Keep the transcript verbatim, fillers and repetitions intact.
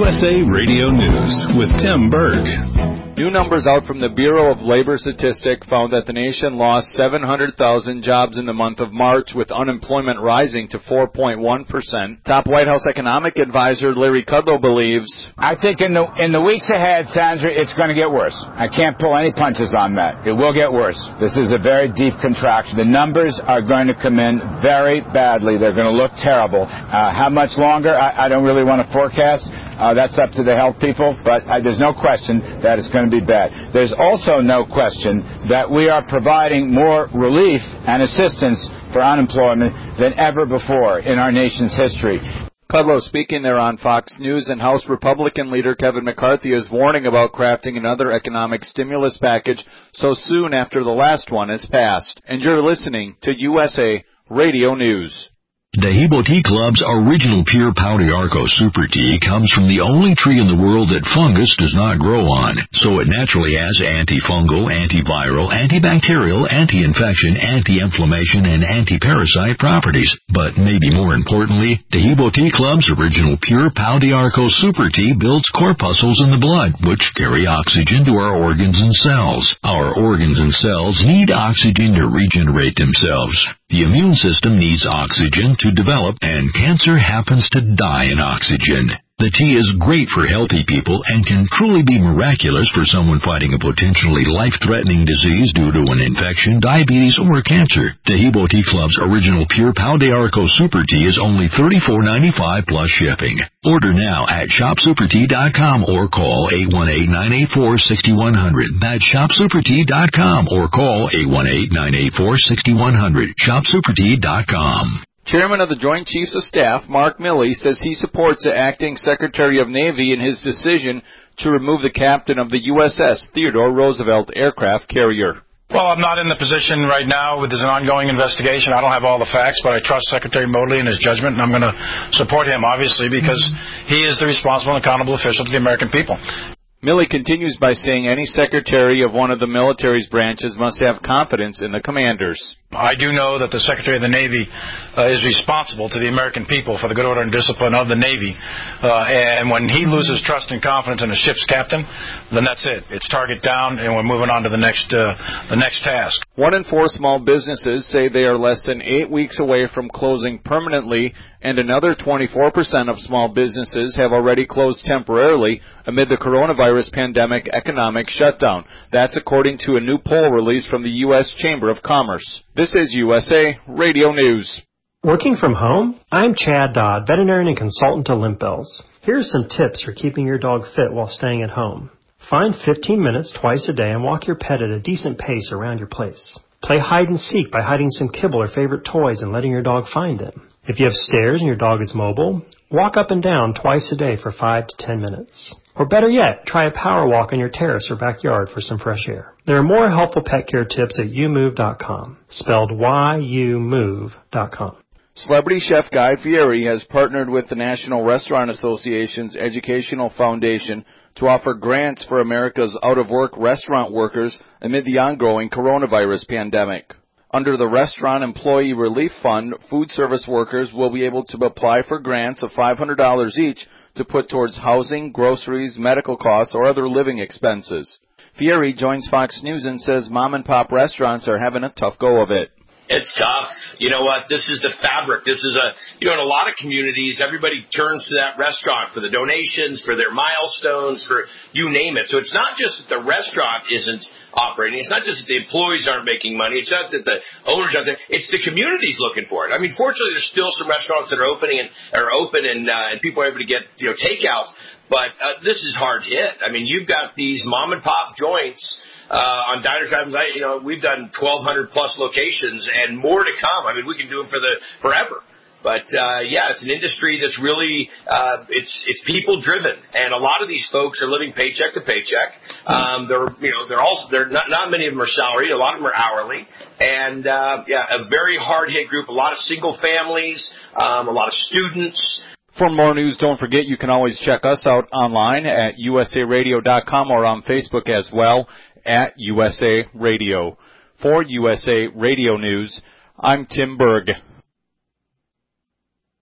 S A Radio News with Tim Berg. New numbers out from the Bureau of Labor Statistics found that the nation lost seven hundred thousand jobs in the month of March, with unemployment rising to four point one percent. Top White House economic advisor Larry Kudlow believes, I think in the in the weeks ahead, Sandra, it's going to get worse. I can't pull any punches on that. It will get worse. This is a very deep contraction. The numbers are going to come in very badly. They're going to look terrible. Uh, how much longer? I, I don't really want to forecast. Uh, that's up to the health people, but uh, there's no question that it's going to be bad. There's also no question that we are providing more relief and assistance for unemployment than ever before in our nation's history. Kudlow speaking there on Fox News, and House Republican leader Kevin McCarthy is warning about crafting another economic stimulus package so soon after the last one is passed. And you're listening to U S A Radio News. Dehibo Tea Club's original pure Pau d'Arco Super Tea comes from the only tree in the world that fungus does not grow on, so it naturally has antifungal, antiviral, antibacterial, anti-infection, anti-inflammation, and anti-parasite properties. But maybe more importantly, Dehibo Tea Club's original pure Pau d'Arco Super Tea builds corpuscles in the blood, which carry oxygen to our organs and cells. Our organs and cells need oxygen to regenerate themselves. The immune system needs oxygen to develop, and cancer happens to die in oxygen. The tea is great for healthy people and can truly be miraculous for someone fighting a potentially life-threatening disease due to an infection, diabetes, or cancer. Dehibo Tea Club's original pure Pau d'Arco Super Tea is only thirty-four ninety-five plus shipping. Order now at shop super tea dot com or call eight one eight, nine eight four, six one zero zero. That's shop super tea dot com or call eight one eight, nine eight four, six one zero zero. shop super tea dot com. Chairman of the Joint Chiefs of Staff, Mark Milley, says he supports the acting Secretary of Navy in his decision to remove the captain of the U S S Theodore Roosevelt aircraft carrier. Well, I'm not in the position right now. There's an ongoing investigation. I don't have all the facts, but I trust Secretary Modly in his judgment, and I'm going to support him, obviously, because he is the responsible and accountable official to the American people. Milley continues by saying any secretary of one of the military's branches must have confidence in the commanders. I do know that the Secretary of the Navy uh, is responsible to the American people for the good order and discipline of the Navy. Uh, and when he loses trust and confidence in a ship's captain, then that's it. It's target down, and we're moving on to the next uh, the next task. One in four small businesses say they are less than eight weeks away from closing permanently, and another twenty-four percent of small businesses have already closed temporarily amid the coronavirus pandemic economic shutdown. That's according to a new poll released from the U S Chamber of Commerce. This is U S A Radio News. Working from home? I'm Chad Dodd, veterinarian and consultant to Limp Bells. Here are some tips for keeping your dog fit while staying at home. Find fifteen minutes twice a day and walk your pet at a decent pace around your place. Play hide and seek by hiding some kibble or favorite toys and letting your dog find them. If you have stairs and your dog is mobile, walk up and down twice a day for five to ten minutes. Or better yet, try a power walk on your terrace or backyard for some fresh air. There are more helpful pet care tips at you move dot com, spelled Y U move dot com. Celebrity chef Guy Fieri has partnered with the National Restaurant Association's Educational Foundation to offer grants for America's out-of-work restaurant workers amid the ongoing coronavirus pandemic. Under the Restaurant Employee Relief Fund, food service workers will be able to apply for grants of five hundred dollars each to put towards housing, groceries, medical costs, or other living expenses. Fieri joins Fox News and says mom-and-pop restaurants are having a tough go of it. It's tough. You know what? This is the fabric. This is a, you know, in a lot of communities, everybody turns to that restaurant for the donations, for their milestones, for you name it. So it's not just that the restaurant isn't operating. It's not just that the employees aren't making money. It's not that the owners aren't there. It's the community's looking for it. I mean, fortunately, there's still some restaurants that are opening and are open and, uh, and people are able to get, you know, takeouts. But uh, this is hard hit. I mean, you've got these mom and pop joints. Uh, on Diners, Drive-Ins, you know, we've done twelve hundred plus locations and more to come. I mean, we can do them for the forever. But, uh, yeah, it's an industry that's really, uh, it's, it's people driven. And a lot of these folks are living paycheck to paycheck. Um, they're, you know, they're also, they're not, not many of them are salaried. A lot of them are hourly. And, uh, yeah, a very hard hit group, a lot of single families, um, a lot of students. For more news, don't forget you can always check us out online at U S A radio dot com or on Facebook as well at U S A Radio. For U S A Radio News, I'm Tim Berg.